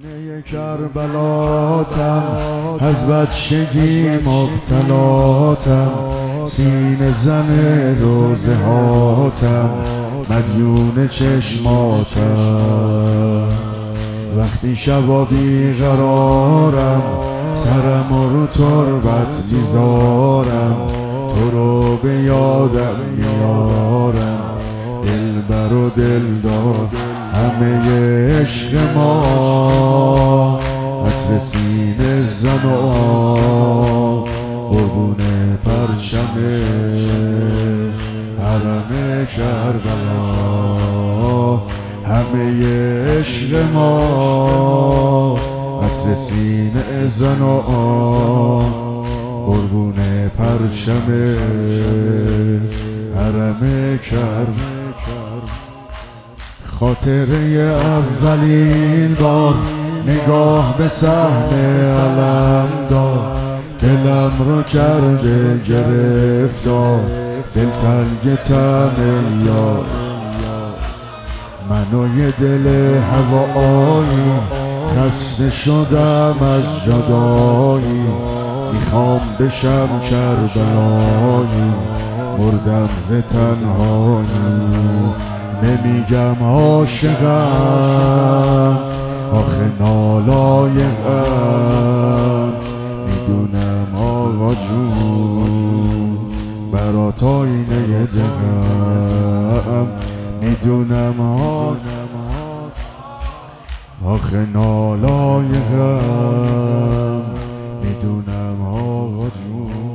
آینه کربلاتم، از بچگی مبتلاتم، سینه زن روزه هاتم، مدیون چشماتم. وقتی شبا بیقرارم، سرم رو تربت میذارم، تو رو به یادم میارم، دلبر و دلدار همه عشق ما، عطر سینه زن و قربون پرچم حرم کربلا، همه عشق ما، عطر سینه زن و قربون پرچم حرم کربلا. خاطره اولین بار نگاه به صحنه علم دار، دلم رو کرده گرفتار، دلتنگ تن یار. من و یه دل هوایی خسته شدم از جدایی، میخوام بشم کربلایی، مردم ز تنهایی. نمیگم عاشقم، آخه نالایقم، میدونم آقا جون برات آینه دلم، میدونم آخه نالایقم، میدونم آقا جون.